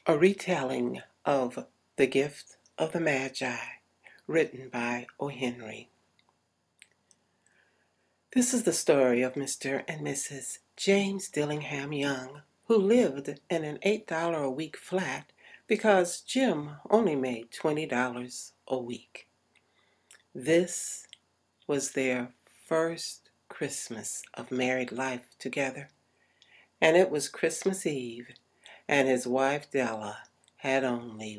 A retelling of The Gift of the Magi, written by O. Henry. This is the story of Mr. and Mrs. James Dillingham Young, who lived in an $8 a week flat because Jim only made $20 a week. This was their first Christmas of married life together, and it was Christmas Eve, and his wife Della had only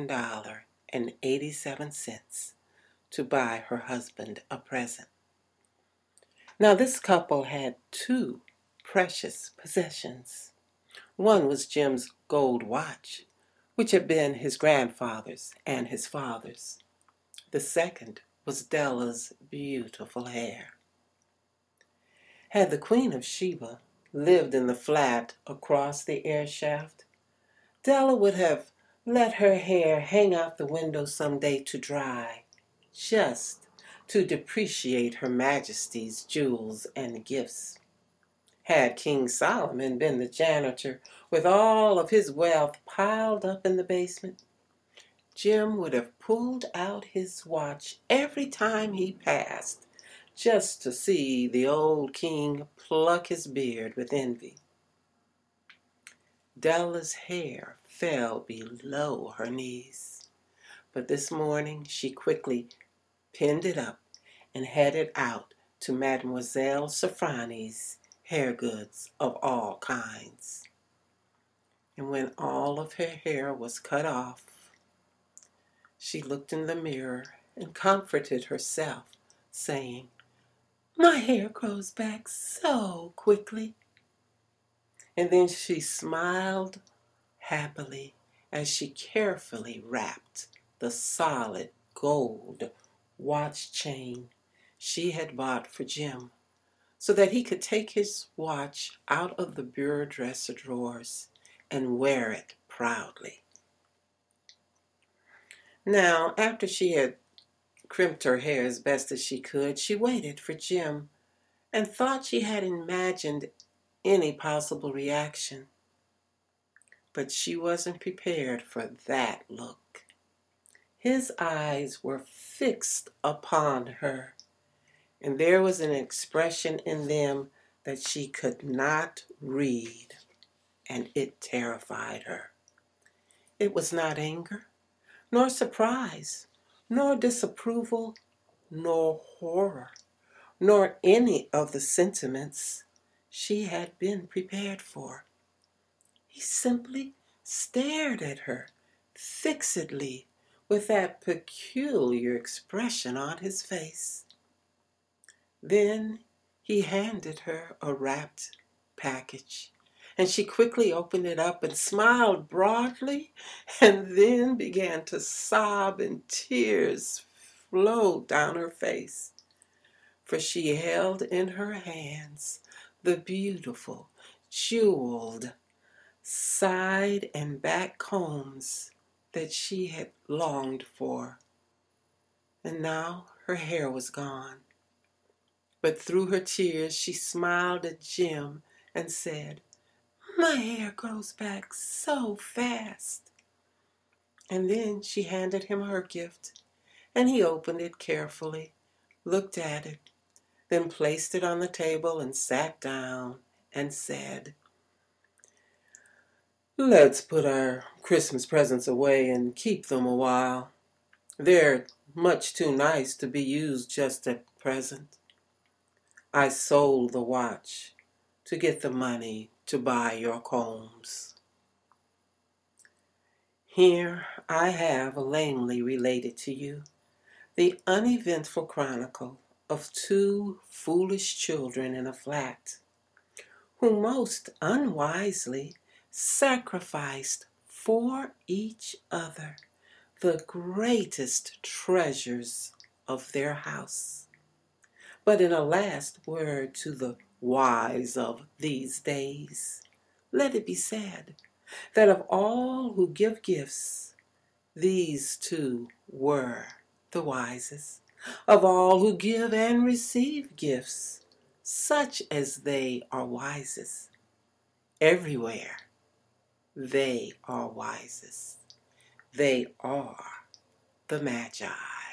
$1.87 to buy her husband a present. Now this couple had two precious possessions. One was Jim's gold watch, which had been his grandfather's and his father's. The second was Della's beautiful hair. Had the Queen of Sheba lived in the flat across the air shaft, Della would have let her hair hang out the window some day to dry, just to depreciate Her Majesty's jewels and gifts. Had King Solomon been the janitor with all of his wealth piled up in the basement, Jim would have pulled out his watch every time he passed, just to see the old king pluck his beard with envy. Della's hair fell below her knees, but this morning she quickly pinned it up and headed out to Mademoiselle Safrani's hair goods of all kinds. And when all of her hair was cut off, she looked in the mirror and comforted herself, saying, "My hair grows back so quickly." And then she smiled happily as she carefully wrapped the solid gold watch chain she had bought for Jim so that he could take his watch out of the bureau dresser drawers and wear it proudly. Now, after she had crimped her hair as best as she could, she waited for Jim and thought she had imagined any possible reaction. But she wasn't prepared for that look. His eyes were fixed upon her, and there was an expression in them that she could not read, and it terrified her. It was not anger, nor surprise, nor disapproval, nor horror, nor any of the sentiments she had been prepared for. He simply stared at her fixedly with that peculiar expression on his face. Then he handed her a wrapped package, and she quickly opened it up and smiled broadly, and then began to sob, and tears flowed down her face, for she held in her hands the beautiful, jeweled side and back combs that she had longed for. And now her hair was gone. But through her tears she smiled at Jim and said, "My hair grows back so fast." And then she handed him her gift, and he opened it carefully, looked at it, then placed it on the table and sat down and said, "Let's put our Christmas presents away and keep them a while. They're much too nice to be used just at present. I sold the watch to get the money to buy your combs." Here I have lamely related to you the uneventful chronicle of two foolish children in a flat, who most unwisely sacrificed for each other the greatest treasures of their house. But in a last word to the wise of these days, let it be said that of all who give gifts, these two were the wisest. Of all who give and receive gifts, such as they are wisest everywhere They are wisest. They are the Magi.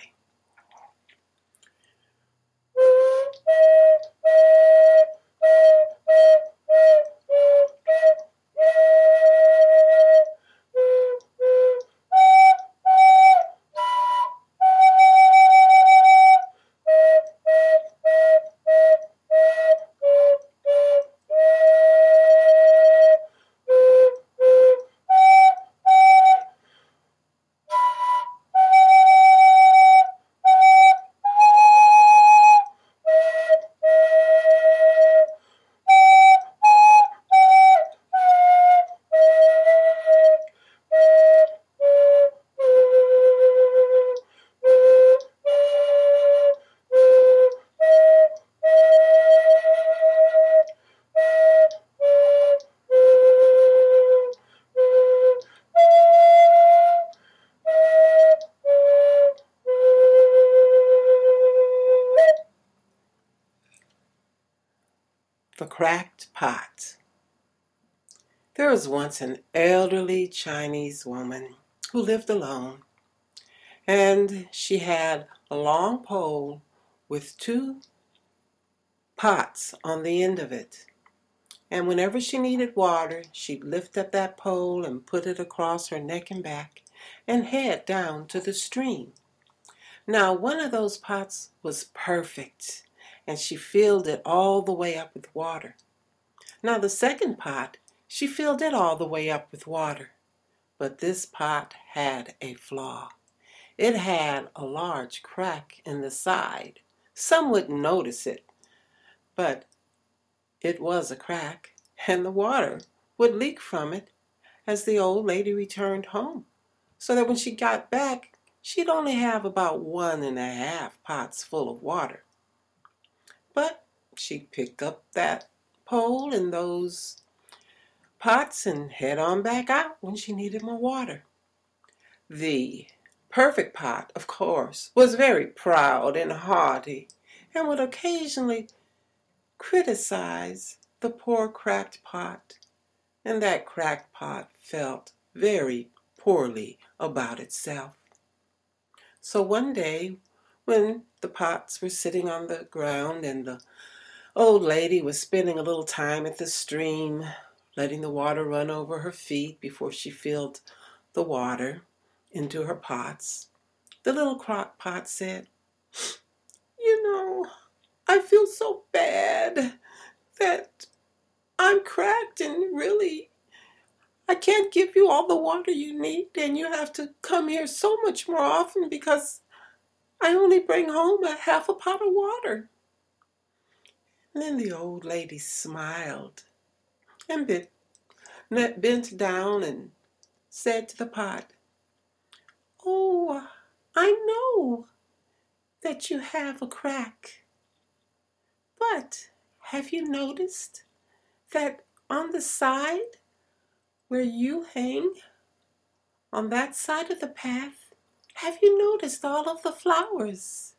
The Cracked Pot. There was once an elderly Chinese woman who lived alone, and she had a long pole with two pots on the end of it. And whenever she needed water, she'd lift up that pole and put it across her neck and back and head down to the stream. Now, one of those pots was perfect, and she filled it all the way up with water. Now, the second pot, she filled it all the way up with water. But this pot had a flaw. It had a large crack in the side. Some wouldn't notice it, but it was a crack, and the water would leak from it as the old lady returned home, so that when she got back, she'd only have about 1.5 pots full of water. But she picked up that pole and those pots and head on back out when she needed more water. The perfect pot, of course, was very proud and haughty and would occasionally criticize the poor cracked pot, and that cracked pot felt very poorly about itself. So one day, when the pots were sitting on the ground and the old lady was spending a little time at the stream, letting the water run over her feet before she filled the water into her pots, the little crock pot said, "You know, I feel so bad that I'm cracked and really I can't give you all the water you need, and you have to come here so much more often because I only bring home a half a pot of water." And then the old lady smiled and bent down and said to the pot, "Oh, I know that you have a crack, but have you noticed that on the side where you hang, on that side of the path, have you noticed all of the flowers?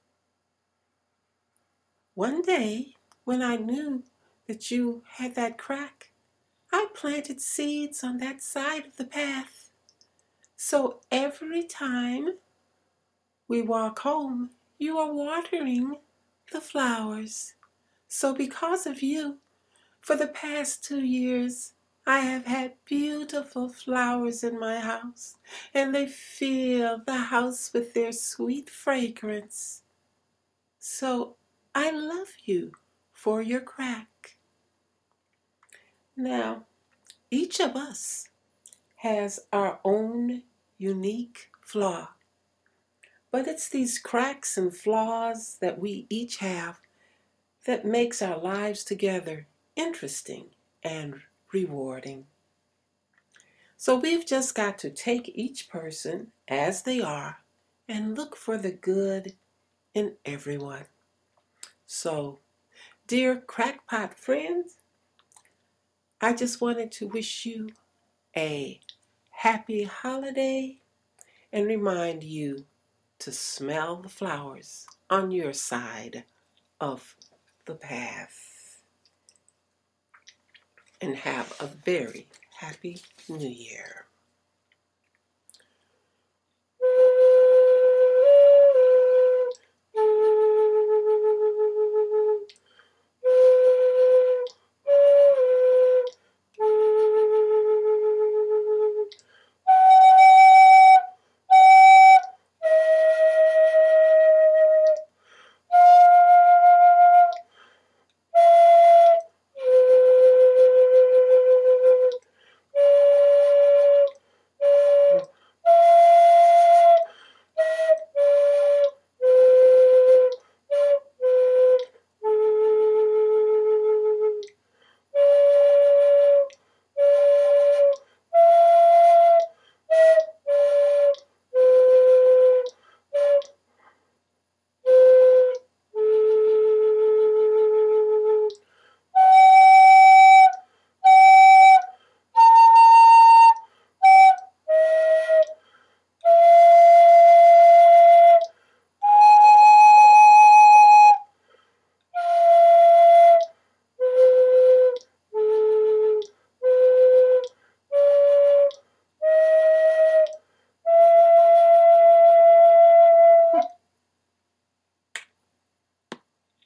One day, when I knew that you had that crack, I planted seeds on that side of the path. So every time we walk home, you are watering the flowers. So because of you, for the past 2 years, I have had beautiful flowers in my house, and they fill the house with their sweet fragrance. So I love you for your crack." Now, each of us has our own unique flaw, but it's these cracks and flaws that we each have that makes our lives together interesting and rewarding. So we've just got to take each person as they are and look for the good in everyone. So, dear crackpot friends, I just wanted to wish you a happy holiday and remind you to smell the flowers on your side of the path. And have a very Happy New Year.